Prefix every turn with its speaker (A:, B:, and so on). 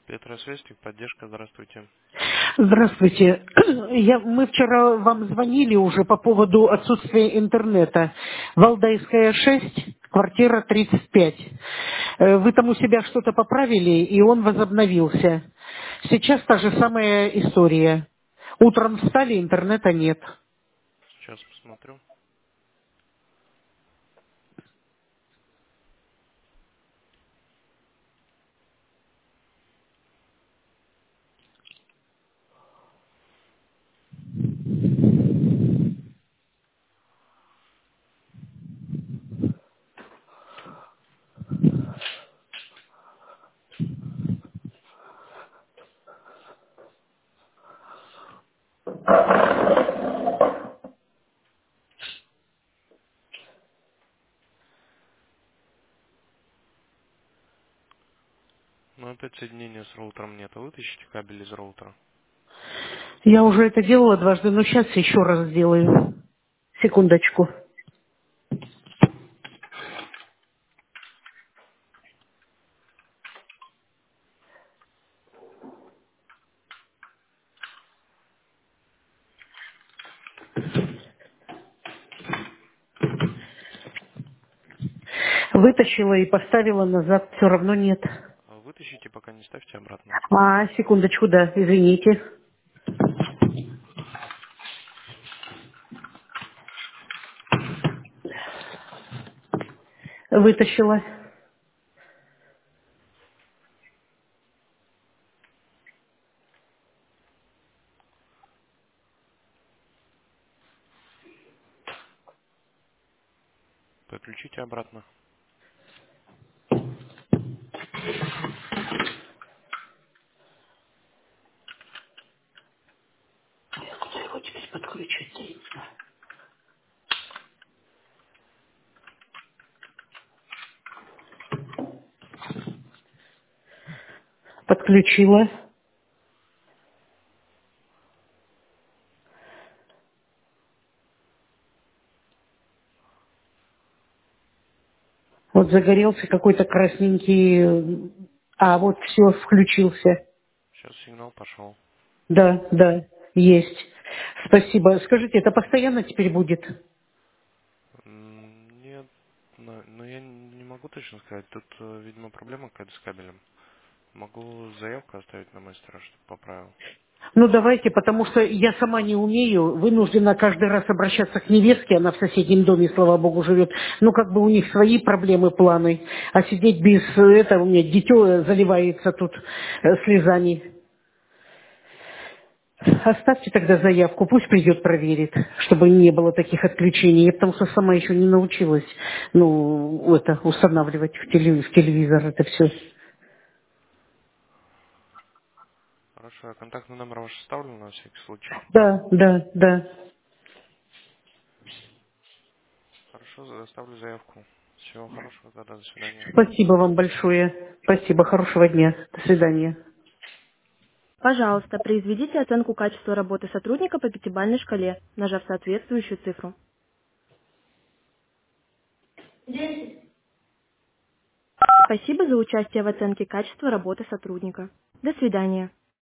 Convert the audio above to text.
A: Петросвязь, поддержка, здравствуйте.
B: Здравствуйте. Мы вчера вам звонили уже по поводу отсутствия интернета. Валдайская 6, квартира 35. Вы там у себя что-то поправили, и он возобновился. Сейчас та же самая история. Утром встали, интернета нет.
A: Сейчас посмотрю. Но опять соединения с роутером нет. Вытащите кабель из роутера.
B: Я уже это делала дважды, но сейчас еще раз сделаю. Секундочку. Вытащила и поставила назад, все равно нет.
A: Вытащите, пока не ставьте обратно.
B: Секундочку, да, извините. Вытащила.
A: Подключите обратно.
B: Куда его теперь подключить? Подключила. Вот загорелся какой-то красненький. Вот все, включился.
A: Сейчас сигнал пошел.
B: Да, да, есть. Спасибо. Скажите, это постоянно теперь будет?
A: Нет, но я не могу точно сказать. Тут, видимо, проблема какая-то с кабелем. Могу заявку оставить на мастера, чтобы поправил.
B: Ну, давайте, потому что я сама не умею, вынуждена каждый раз обращаться к невестке, она в соседнем доме, слава богу, живет. Ну, как бы у них свои проблемы, планы. А сидеть без этого, у меня дитё заливается тут слезами. Оставьте тогда заявку, пусть придет проверит, чтобы не было таких отключений. Я потому что сама еще не научилась, устанавливать в телевизор это все.
A: Хорошо, я контактный номер ваш оставлю на всякий случай.
B: Да, да, да.
A: Хорошо, оставлю заявку. Всего хорошего, тогда, до свидания.
B: Спасибо вам большое. Спасибо, хорошего дня. До свидания.
C: Пожалуйста, произведите оценку качества работы сотрудника по пятибалльной шкале, нажав соответствующую цифру. Спасибо за участие в оценке качества работы сотрудника. До свидания.